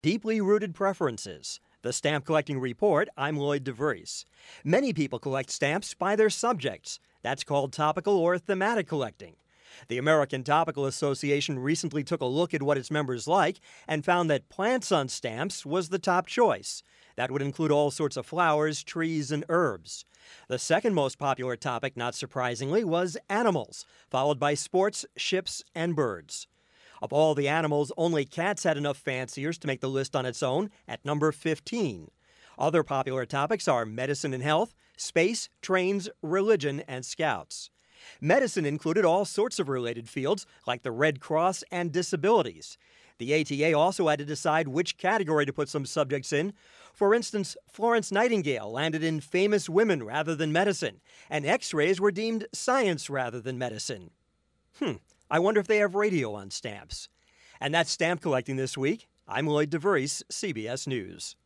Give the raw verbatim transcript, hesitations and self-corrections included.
Deeply rooted preferences. The Stamp Collecting Report, I'm Lloyd DeVries. Many people collect stamps by their subjects. That's called topical or thematic collecting. The American Topical Association recently took a look at what its members like and found that plants on stamps was the top choice. That would include all sorts of flowers, trees, and herbs. The second most popular topic, not surprisingly, was animals, followed by sports, ships, and birds. Of all the animals, only cats had enough fanciers to make the list on its own at number fifteen. Other popular topics are medicine and health, space, trains, religion, and scouts. Medicine included all sorts of related fields, like the Red Cross and disabilities. The A T A also had to decide which category to put some subjects in. For instance, Florence Nightingale landed in famous women rather than medicine, and X-rays were deemed science rather than medicine. Hmm. I wonder if they have radio on stamps. And that's stamp collecting this week. I'm Lloyd DeVries, C B S News.